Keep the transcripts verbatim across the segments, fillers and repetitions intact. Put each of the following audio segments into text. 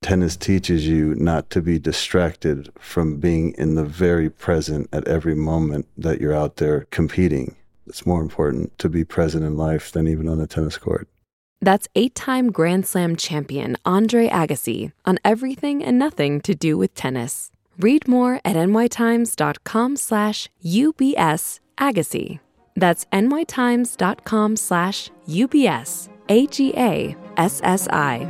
tennis teaches you not to be distracted from being in the very present at every moment that you're out there competing. It's more important to be present in life than even on the tennis court. That's eight-time Grand Slam champion Andre Agassi on everything and nothing to do with tennis. Read more at nytimes.com slash UBS Agassi. That's nytimes.com slash UBS A G A S S I.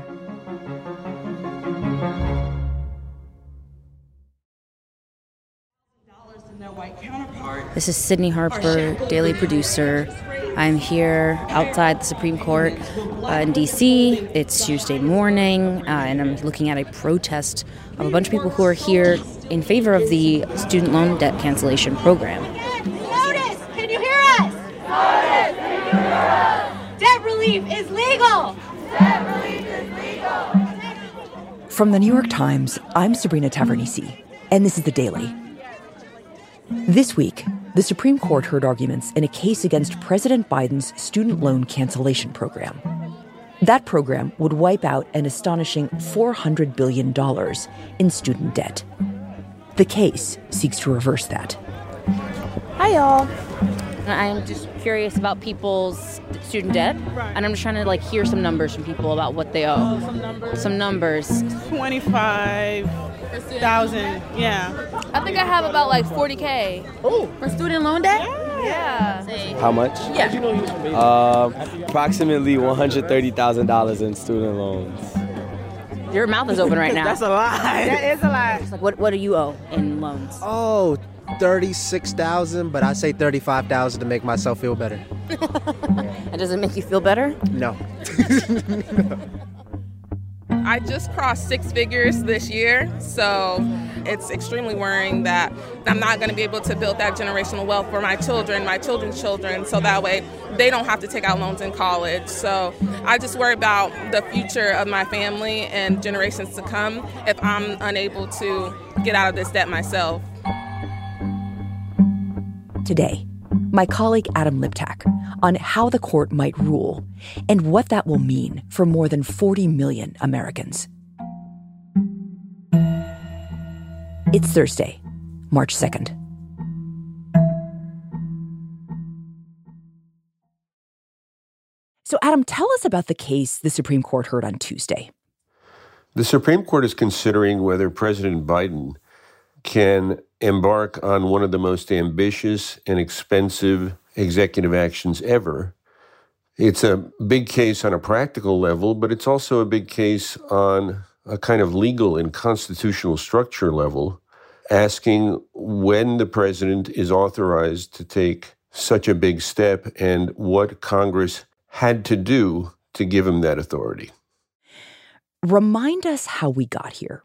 This is Sydney Harper, daily producer. I'm here outside the Supreme Court uh, in D C It's Tuesday morning, uh, and I'm looking at a protest of a bunch of people who are here in favor of the student loan debt cancellation program. Notice! Can you hear us? Notice! Can you hear us? Debt relief is legal! Debt relief is legal! From the New York Times, I'm Sabrina Tavernise, and this is The Daily. This week, the Supreme Court heard arguments in a case against President Biden's student loan cancellation program. That program would wipe out an astonishing four hundred billion dollars in student debt. The case seeks to reverse that. Hi, y'all. I'm just curious about people's student debt, and I'm just trying to like hear some numbers from people about what they owe. Oh, some numbers. Some numbers. twenty-five thousand, yeah. I think I have about like forty K. Oh, for student loan debt? Yeah. yeah. How much? Yeah. Uh, approximately one hundred thirty thousand dollars in student loans. Your mouth is open right now. That's a lie. That is a lie. It's like, what, what do you owe in loans? Oh, thirty-six thousand, but I say thirty-five thousand to make myself feel better. And does it make you feel better? No. I just crossed six figures this year, so it's extremely worrying that I'm not going to be able to build that generational wealth for my children, my children's children, so that way they don't have to take out loans in college. So I just worry about the future of my family and generations to come if I'm unable to get out of this debt myself. Today, my colleague Adam Liptak on how the court might rule and what that will mean for more than forty million Americans. It's Thursday, March second. So, Adam, tell us about the case the Supreme Court heard on Tuesday. The Supreme Court is considering whether President Biden can embark on one of the most ambitious and expensive executive actions ever. It's a big case on a practical level, but it's also a big case on a kind of legal and constitutional structure level, asking when the president is authorized to take such a big step and what Congress had to do to give him that authority. Remind us how we got here.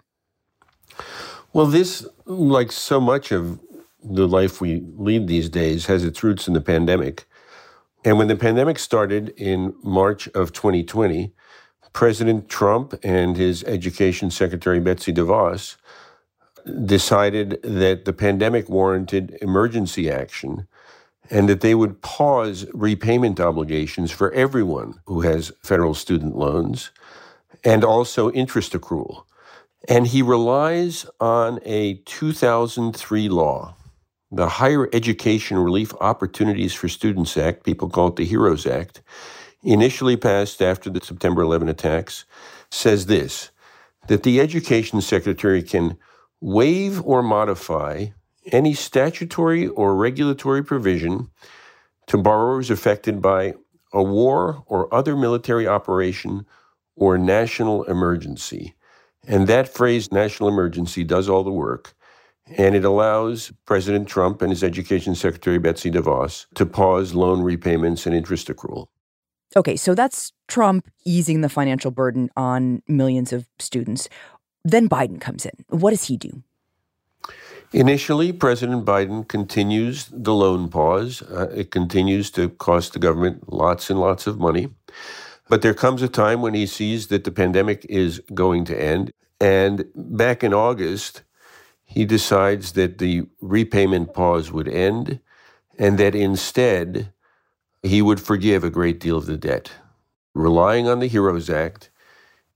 Well, this, like so much of the life we lead these days, has its roots in the pandemic. And when the pandemic started in March of twenty twenty, President Trump and his Education Secretary Betsy DeVos decided that the pandemic warranted emergency action and that they would pause repayment obligations for everyone who has federal student loans and also interest accrual. And he relies on a two thousand three law, the Higher Education Relief Opportunities for Students Act, people call it the HEROES Act, initially passed after the September eleventh attacks, says this, that the Education Secretary can waive or modify any statutory or regulatory provision to borrowers affected by a war or other military operation or national emergency. And that phrase, national emergency, does all the work. And it allows President Trump and his Education Secretary Betsy DeVos to pause loan repayments and interest accrual. Okay, so that's Trump easing the financial burden on millions of students. Then Biden comes in. What does he do? Initially, President Biden continues the loan pause. Uh, it continues to cost the government lots and lots of money. But there comes a time when he sees that the pandemic is going to end. And back in August, he decides that the repayment pause would end and that instead he would forgive a great deal of the debt. Relying on the HEROES Act,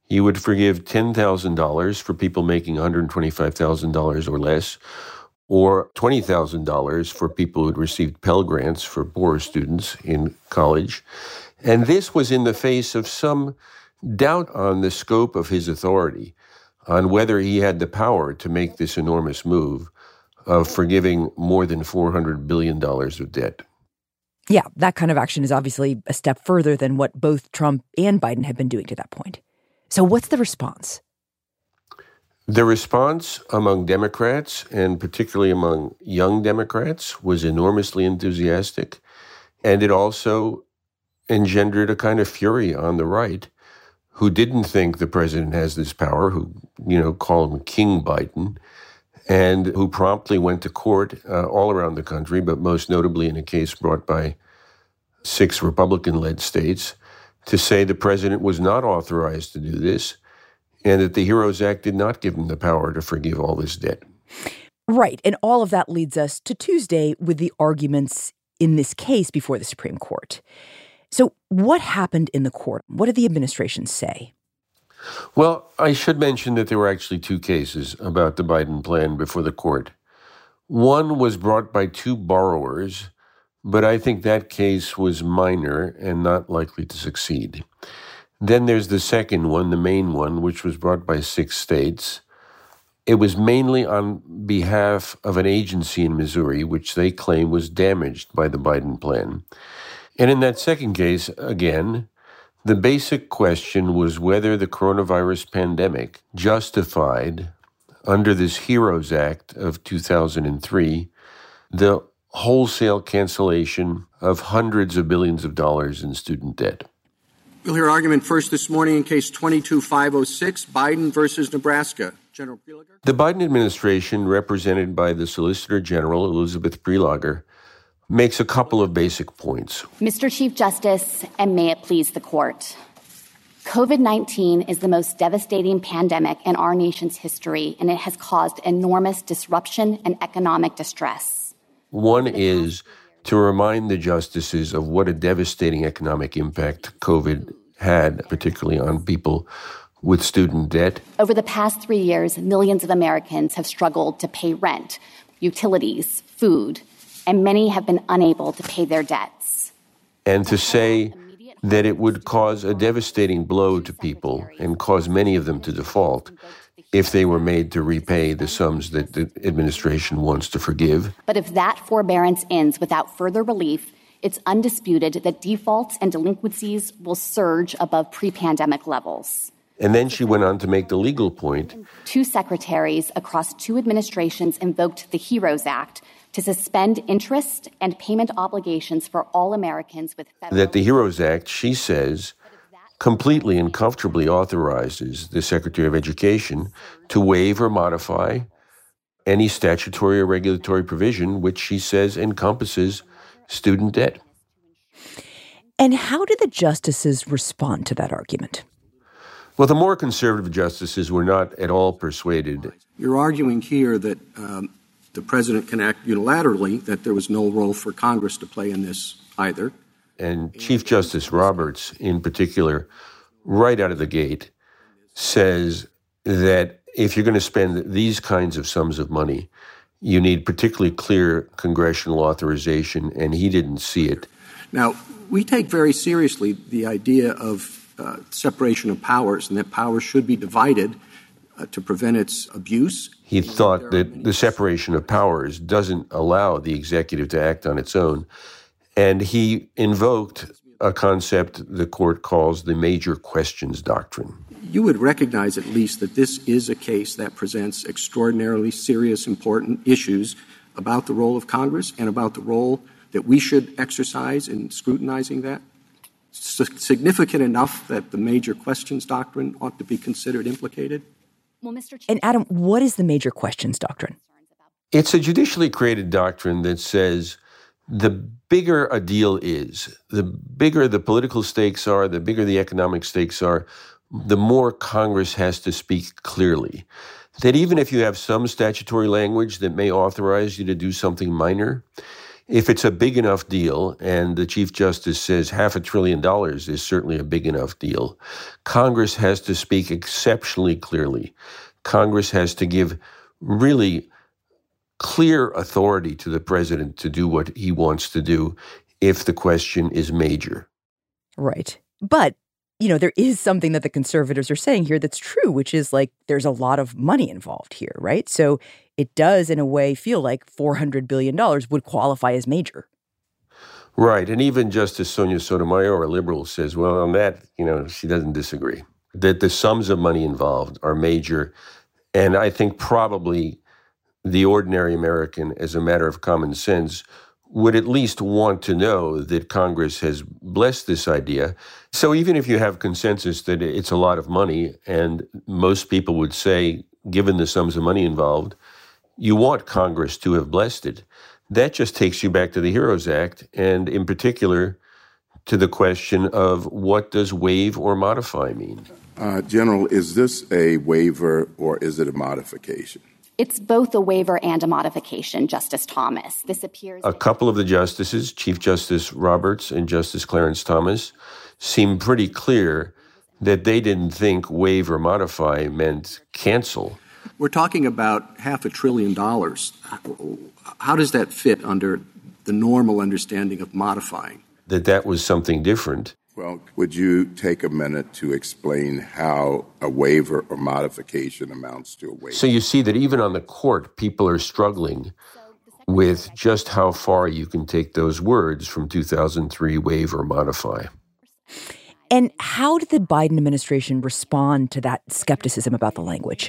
He would forgive ten thousand dollars for people making one hundred twenty-five thousand dollars or less, or twenty thousand dollars for people who had received Pell Grants for poorer students in college. And this was in the face of some doubt on the scope of his authority, on whether he had the power to make this enormous move of forgiving more than four hundred billion dollars of debt. Yeah, that kind of action is obviously a step further than what both Trump and Biden have been doing to that point. So what's the response? The response among Democrats, and particularly among young Democrats, was enormously enthusiastic. And it also engendered a kind of fury on the right, who didn't think the president has this power, who, you know, call him King Biden, and who promptly went to court uh, all around the country, but most notably in a case brought by six Republican-led states, to say the president was not authorized to do this, and that the HEROES Act did not give him the power to forgive all this debt. Right, and all of that leads us to Tuesday with the arguments in this case before the Supreme Court. So what happened in the court? What did the administration say? Well, I should mention that there were actually two cases about the Biden plan before the court. One was brought by two borrowers, but I think that case was minor and not likely to succeed. Then there's the second one, the main one, which was brought by six states. It was mainly on behalf of an agency in Missouri, which they claim was damaged by the Biden plan. And in that second case, again, the basic question was whether the coronavirus pandemic justified, under this HEROES Act of two thousand three, the wholesale cancellation of hundreds of billions of dollars in student debt. We'll hear argument first this morning in case twenty-two five oh six, Biden versus Nebraska. General Prelogar. The Biden administration, represented by the Solicitor General, Elizabeth Prelogar, makes a couple of basic points. Mister Chief Justice, and may it please the court. COVID nineteen is the most devastating pandemic in our nation's history, and it has caused enormous disruption and economic distress. One is to remind the justices of what a devastating economic impact COVID had, particularly on people with student debt. Over the past three years, millions of Americans have struggled to pay rent, utilities, food, and many have been unable to pay their debts. And to say that it would cause a devastating blow to people and cause many of them to default if they were made to repay the sums that the administration wants to forgive. But if that forbearance ends without further relief, it's undisputed that defaults and delinquencies will surge above pre-pandemic levels. And then she went on to make the legal point. Two secretaries across two administrations invoked the HEROES Act to suspend interest and payment obligations for all Americans with federal... That the HEROES Act, she says, completely and comfortably authorizes the Secretary of Education to waive or modify any statutory or regulatory provision which she says encompasses student debt. And how did the justices respond to that argument? Well, the more conservative justices were not at all persuaded. You're arguing here that um, the president can act unilaterally, that there was no role for Congress to play in this either. And Chief Justice Roberts, in particular, right out of the gate, says that if you're going to spend these kinds of sums of money, you need particularly clear congressional authorization, and he didn't see it. Now, we take very seriously the idea of uh, separation of powers, and that power should be divided uh, to prevent its abuse. He thought that the separation of powers doesn't allow the executive to act on its own. And he invoked a concept the court calls the major questions doctrine. You would recognize at least that this is a case that presents extraordinarily serious, important issues about the role of Congress and about the role that we should exercise in scrutinizing that? S- significant enough that the major questions doctrine ought to be considered implicated? Well, Mister Chief, and Adam, what is the major questions doctrine? It's a judicially created doctrine that says the bigger a deal is, the bigger the political stakes are, the bigger the economic stakes are, the more Congress has to speak clearly. That even if you have some statutory language that may authorize you to do something minor, if it's a big enough deal, and the Chief Justice says half a trillion dollars is certainly a big enough deal, Congress has to speak exceptionally clearly. Congress has to give really clear authority to the president to do what he wants to do if the question is major. Right. But, you know, there is something that the conservatives are saying here that's true, which is like there's a lot of money involved here, right? So it does, in a way, feel like four hundred billion dollars would qualify as major. Right. And even Justice Sonia Sotomayor, a liberal, says, well, on that, you know, she doesn't disagree, that the sums of money involved are major. And I think probably the ordinary American, as a matter of common sense, would at least want to know that Congress has blessed this idea. So even if you have consensus that it's a lot of money, and most people would say, given the sums of money involved, you want Congress to have blessed it. That just takes you back to the HEROES Act, and in particular to the question of what does waive or modify mean? Uh, General, is this a waiver or is it a modification? It's both a waiver and a modification, Justice Thomas. This appears... A couple of the justices, Chief Justice Roberts and Justice Clarence Thomas, seem pretty clear that they didn't think waive or modify meant cancel. We're talking about half a trillion dollars. How does that fit under the normal understanding of modifying? That that was something different. Well, would you take a minute to explain how a waiver or modification amounts to a waiver? So you see that even on the court, people are struggling with just how far you can take those words from two thousand three, waive or modify. And how did the Biden administration respond to that skepticism about the language?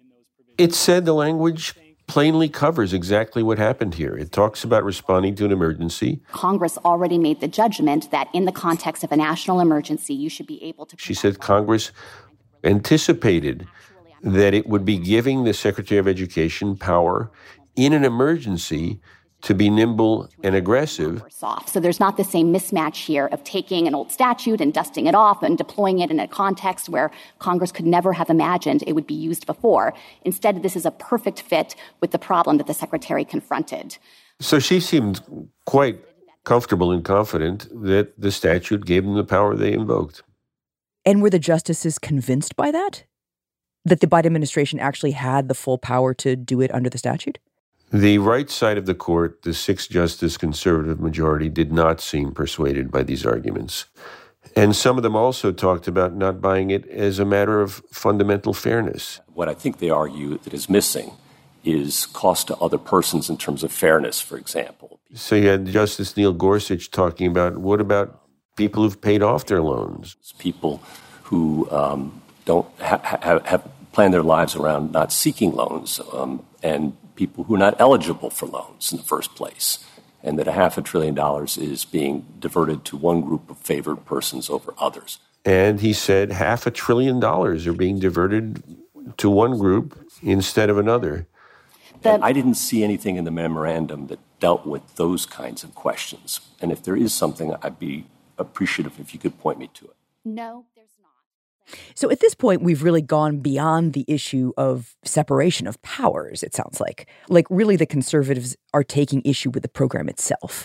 It said the language plainly covers exactly what happened here. It talks about responding to an emergency. Congress already made the judgment that in the context of a national emergency, you should be able to... She said Congress anticipated that it would be giving the Secretary of Education power in an emergency to be nimble and aggressive. So there's not the same mismatch here of taking an old statute and dusting it off and deploying it in a context where Congress could never have imagined it would be used before. Instead, this is a perfect fit with the problem that the Secretary confronted. So she seemed quite comfortable and confident that the statute gave them the power they invoked. And were the justices convinced by that? That the Biden administration actually had the full power to do it under the statute? The right side of the court, the six-justice conservative majority, did not seem persuaded by these arguments. And some of them also talked about not buying it as a matter of fundamental fairness. What I think they argue that is missing is cost to other persons in terms of fairness, for example. So you had Justice Neil Gorsuch talking about, what about people who've paid off their loans? People who um, don't ha- ha- have planned their lives around not seeking loans, um, and people who are not eligible for loans in the first place, and that a half a trillion dollars is being diverted to one group of favored persons over others. And he said half a trillion dollars are being diverted to one group instead of another. And I didn't see anything in the memorandum that dealt with those kinds of questions. And if there is something, I'd be appreciative if you could point me to it. No. So at this point, we've really gone beyond the issue of separation of powers, it sounds like. Like, really, the conservatives are taking issue with the program itself.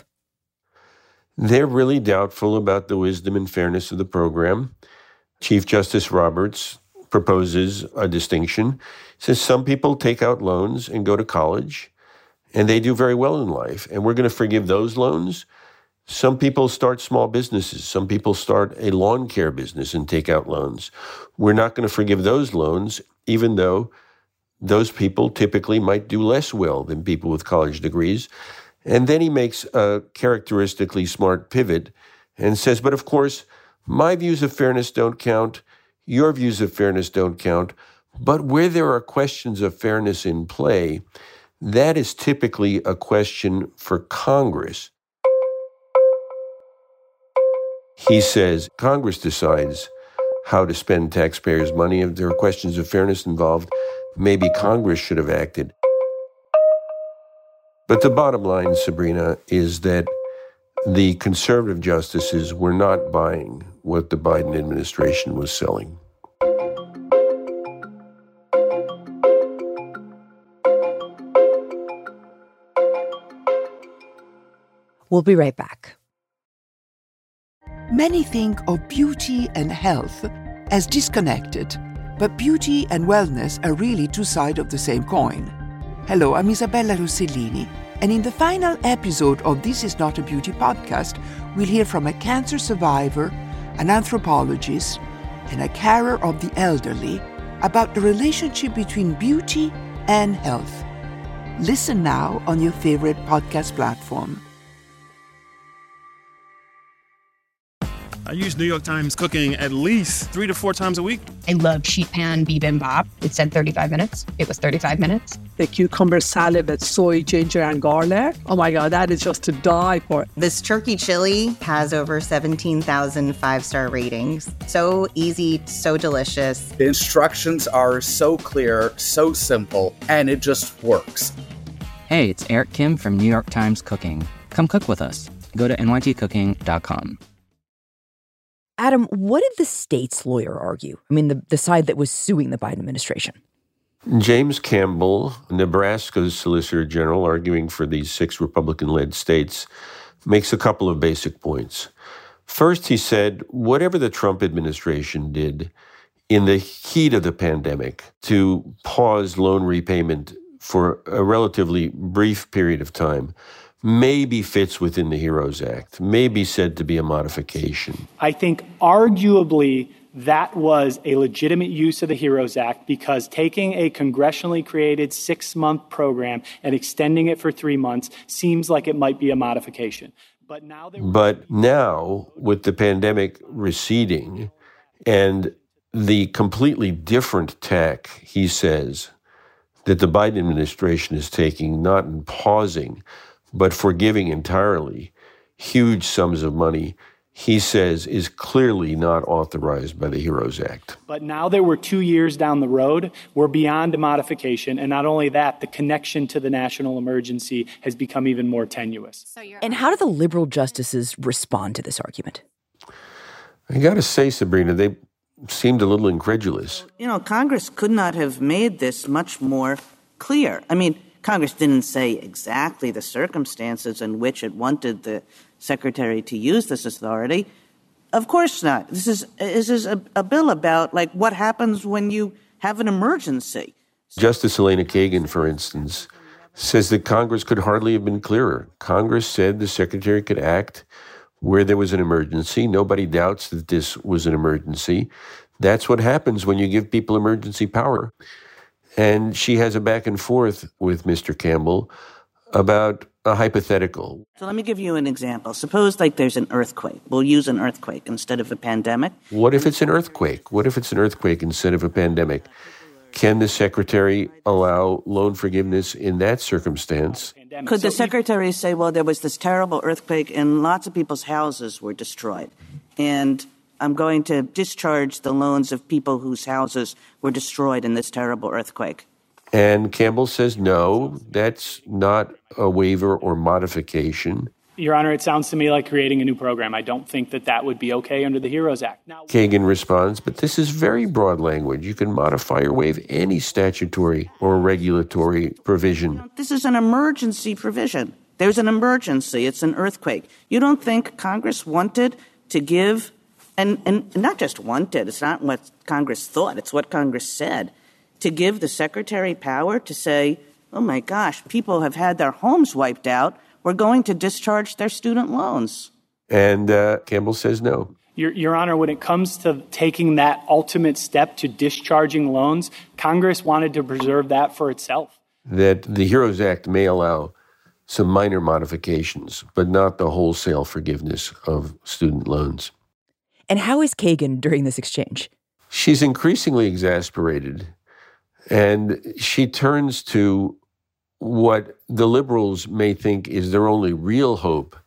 They're really doubtful about the wisdom and fairness of the program. Chief Justice Roberts proposes a distinction. He says some people take out loans and go to college, and they do very well in life, and we're going to forgive those loans. Some people start small businesses. Some people start a lawn care business and take out loans. We're not going to forgive those loans, even though those people typically might do less well than people with college degrees. And then he makes a characteristically smart pivot and says, but of course, my views of fairness don't count. Your views of fairness don't count. But where there are questions of fairness in play, that is typically a question for Congress. He says Congress decides how to spend taxpayers' money. If there are questions of fairness involved, maybe Congress should have acted. But the bottom line, Sabrina, is that the conservative justices were not buying what the Biden administration was selling. We'll be right back. Many think of beauty and health as disconnected, but beauty and wellness are really two sides of the same coin. Hello, I'm Isabella Rossellini, and in the final episode of This Is Not a Beauty podcast, we'll hear from a cancer survivor, an anthropologist, and a carer of the elderly about the relationship between beauty and health. Listen now on your favorite podcast platform. I use New York Times Cooking at least three to four times a week. I love sheet pan bibimbap. It said thirty-five minutes. It was thirty-five minutes. The cucumber salad with soy, ginger, and garlic. Oh my God, that is just to die for. This turkey chili has over seventeen thousand five-star ratings. So easy, so delicious. The instructions are so clear, so simple, and it just works. Hey, it's Eric Kim from New York Times Cooking. Come cook with us. Go to N Y T cooking dot com. Adam, what did the state's lawyer argue? I mean, the, the side that was suing the Biden administration. James Campbell, Nebraska's Solicitor General, arguing for these six Republican-led states, makes a couple of basic points. First, he said, whatever the Trump administration did in the heat of the pandemic to pause loan repayment for a relatively brief period of time maybe fits within the HEROES Act, may be said to be a modification. I think arguably that was a legitimate use of the HEROES Act because taking a congressionally created six-month program and extending it for three months seems like it might be a modification. But now, but now with the pandemic receding and the completely different tack, he says, that the Biden administration is taking, not in pausing, but forgiving entirely huge sums of money, he says is clearly not authorized by the HEROES Act. But now that we're two years down the road, we're beyond a modification. And not only that, the connection to the national emergency has become even more tenuous. So and how do the liberal justices respond to this argument? I got to say, Sabrina, they seemed a little incredulous. You know, Congress could not have made this much more clear. I mean, Congress didn't say exactly the circumstances in which it wanted the secretary to use this authority. Of course not. This is this is a, a bill about, like, what happens when you have an emergency. Justice Elena Kagan, for instance, says that Congress could hardly have been clearer. Congress said the secretary could act where there was an emergency. Nobody doubts that this was an emergency. That's what happens when you give people emergency power. And she has a back and forth with Mister Campbell about a hypothetical. So let me give you an example. Suppose, like, there's an earthquake. We'll use an earthquake instead of a pandemic. What if it's an earthquake? What if it's an earthquake instead of a pandemic? Can the secretary allow loan forgiveness in that circumstance? Could the secretary say, well, there was this terrible earthquake and lots of people's houses were destroyed, and I'm going to discharge the loans of people whose houses were destroyed in this terrible earthquake? And Campbell says, no, that's not a waiver or modification. Your Honor, it sounds to me like creating a new program. I don't think that that would be okay under the HEROES Act. Now, Kagan responds, but this is very broad language. You can modify or waive any statutory or regulatory provision. This is an emergency provision. There's an emergency. It's an earthquake. You don't think Congress wanted to give, and, and not just wanted, it's not what Congress thought, it's what Congress said, to give the secretary power to say, oh my gosh, people have had their homes wiped out, we're going to discharge their student loans. And uh, Campbell says no. Your, Your Honor, when it comes to taking that ultimate step to discharging loans, Congress wanted to preserve that for itself. That the HEROES Act may allow some minor modifications, but not the wholesale forgiveness of student loans. And how is Kagan during this exchange? She's increasingly exasperated, and she turns to what the liberals may think is their only real hope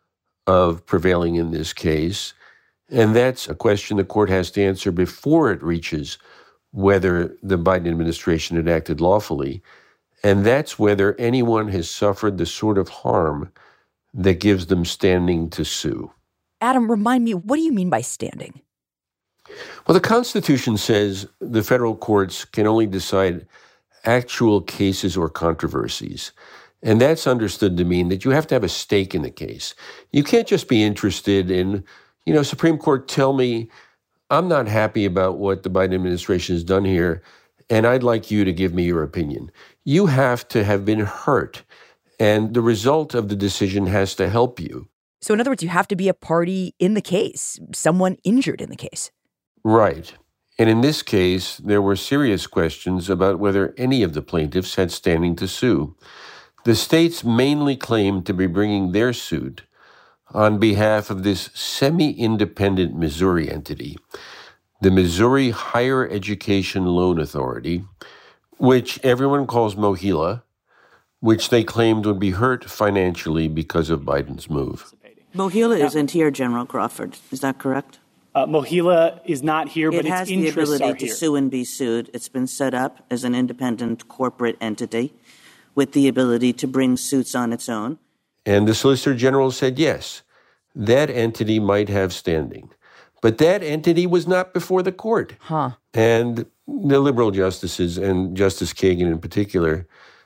of prevailing in this case, and that's a question the court has to answer before it reaches whether the Biden administration had acted lawfully, and that's whether anyone has suffered the sort of harm that gives them standing to sue. Adam, remind me, what do you mean by standing? Well, the Constitution says the federal courts can only decide actual cases or controversies. And that's understood to mean that you have to have a stake in the case. You can't just be interested in, you know, Supreme Court, tell me I'm not happy about what the Biden administration has done here, and I'd like you to give me your opinion. You have to have been hurt, and the result of the decision has to help you. So in other words, you have to be a party in the case, someone injured in the case. Right. And in this case, there were serious questions about whether any of the plaintiffs had standing to sue. The states mainly claimed to be bringing their suit on behalf of this semi-independent Missouri entity, the Missouri Higher Education Loan Authority, which everyone calls MOHELA, which they claimed would be hurt financially because of Biden's move. MOHELA Now- isn't here, General Crawford. Is that correct? Uh, MOHELA is not here, but It has its the interests ability are to here. sue and be sued. It's been set up as an independent corporate entity with the ability to bring suits on its own. And the Solicitor General said, yes, that entity might have standing. But that entity was not before the court. Huh. And the liberal justices, and Justice Kagan in particular,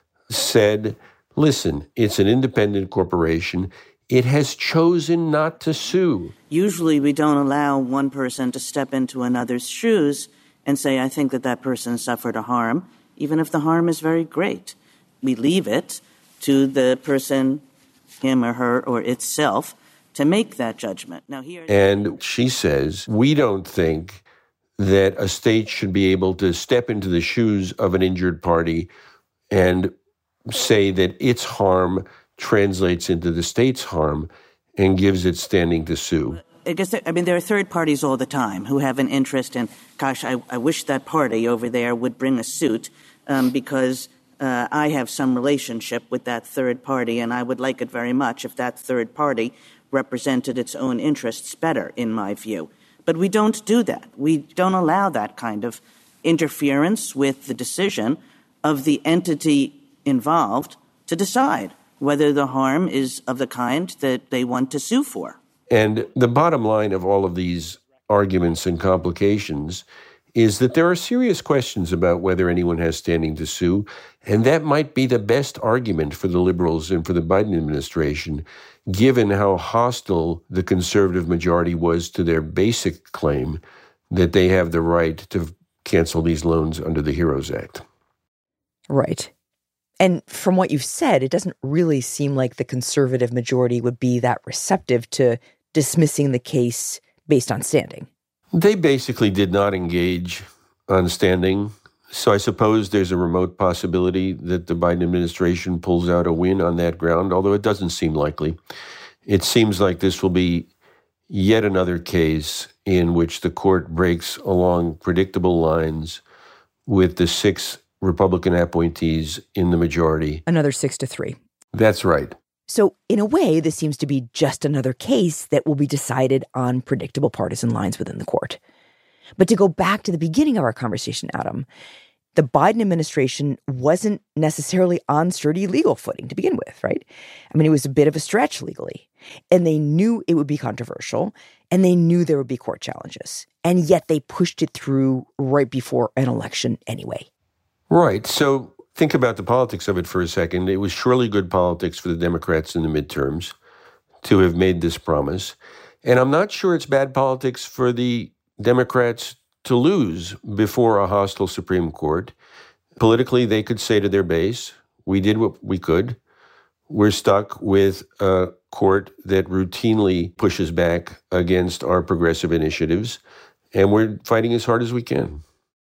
said, listen, it's an independent corporation. It has chosen not to sue. Usually we don't allow one person to step into another's shoes and say, I think that that person suffered a harm, even if the harm is very great. We leave it to the person, him or her or itself, to make that judgment. Now here, And she says, we don't think that a state should be able to step into the shoes of an injured party and say that its harm translates into the state's harm and gives it standing to sue. I guess, there, I mean, there are third parties all the time who have an interest in, gosh, I, I wish that party over there would bring a suit um, because uh, I have some relationship with that third party, and I would like it very much if that third party represented its own interests better, in my view. But we don't do that. We don't allow that kind of interference with the decision of the entity involved to decide whether the harm is of the kind that they want to sue for. And the bottom line of all of these arguments and complications is that there are serious questions about whether anyone has standing to sue, and that might be the best argument for the liberals and for the Biden administration, given how hostile the conservative majority was to their basic claim that they have the right to cancel these loans under the HEROES Act. Right. And from what you've said, it doesn't really seem like the conservative majority would be that receptive to dismissing the case based on standing. They basically did not engage on standing. So I suppose there's a remote possibility that the Biden administration pulls out a win on that ground, although it doesn't seem likely. It seems like this will be yet another case in which the court breaks along predictable lines with the six Republican appointees in the majority. Another six to three. That's right. So in a way, this seems to be just another case that will be decided on predictable partisan lines within the court. But to go back to the beginning of our conversation, Adam, the Biden administration wasn't necessarily on sturdy legal footing to begin with, right? I mean, it was a bit of a stretch legally. And they knew it would be controversial, and they knew there would be court challenges. And yet they pushed it through right before an election anyway. Right. So think about the politics of it for a second. It was surely good politics for the Democrats in the midterms to have made this promise. And I'm not sure it's bad politics for the Democrats to lose before a hostile Supreme Court. Politically, they could say to their base, we did what we could. We're stuck with a court that routinely pushes back against our progressive initiatives, and we're fighting as hard as we can.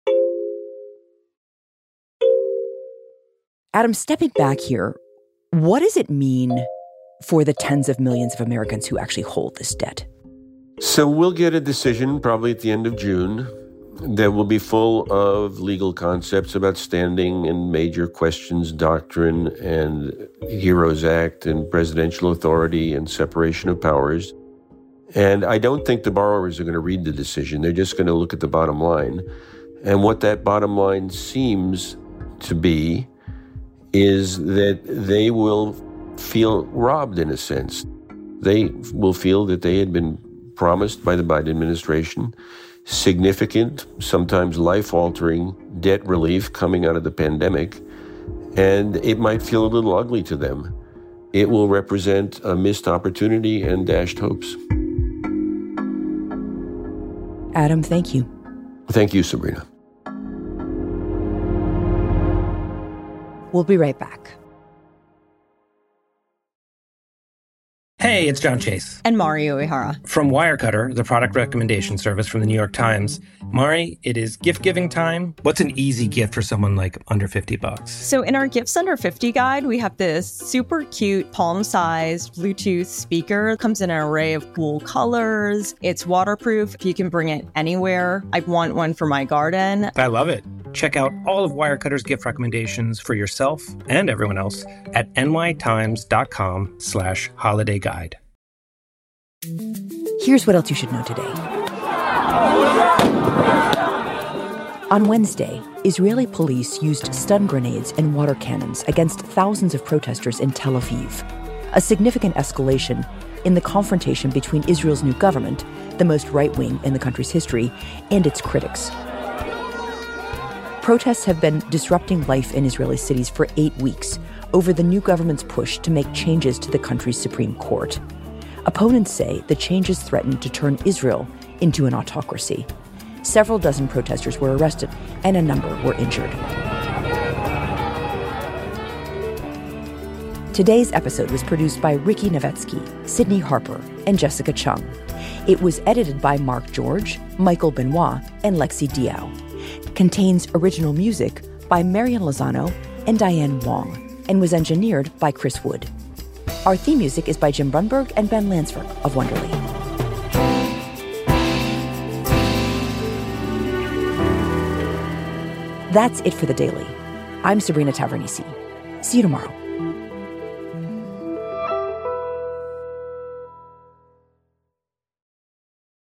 Adam, stepping back here, what does it mean for the tens of millions of Americans who actually hold this debt? So we'll get a decision probably at the end of June that will be full of legal concepts about standing and major questions, doctrine and HEROES Act and presidential authority and separation of powers. And I don't think the borrowers are going to read the decision. They're just going to look at the bottom line. And what that bottom line seems to be is that they will feel robbed in a sense. They will feel that they had been promised by the Biden administration significant, sometimes life-altering debt relief coming out of the pandemic, and it might feel a little ugly to them. It will represent a missed opportunity and dashed hopes. Adam, thank you. Thank you, Sabrina. We'll be right back. Hey, it's John Chase. And Mari Uehara. From Wirecutter, the product recommendation service from the New York Times. Mari, it is gift-giving time. What's an easy gift for someone like under fifty bucks? So in our Gifts Under fifty guide, we have this super cute palm-sized Bluetooth speaker. It comes in an array of cool colors. It's waterproof. You can bring it anywhere. I want one for my garden. I love it. Check out all of Wirecutter's gift recommendations for yourself and everyone else at nytimes.com slash holiday guide. Here's what else you should know today. On Wednesday, Israeli police used stun grenades and water cannons against thousands of protesters in Tel Aviv, a significant escalation in the confrontation between Israel's new government, the most right-wing in the country's history, and its critics. Protests have been disrupting life in Israeli cities for eight weeks over the new government's push to make changes to the country's Supreme Court. Opponents say the changes threaten to turn Israel into an autocracy. Several dozen protesters were arrested, and a number were injured. Today's episode was produced by Ricky Novetsky, Sydney Harper, and Jessica Chung. It was edited by Mark George, Michael Benoit, and Lexi Diao. Contains original music by Marian Lozano and Diane Wong, and was engineered by Chris Wood. Our theme music is by Jim Brunberg and Ben Lansford of Wonderly. That's it for The Daily. I'm Sabrina Tavernise. See you tomorrow.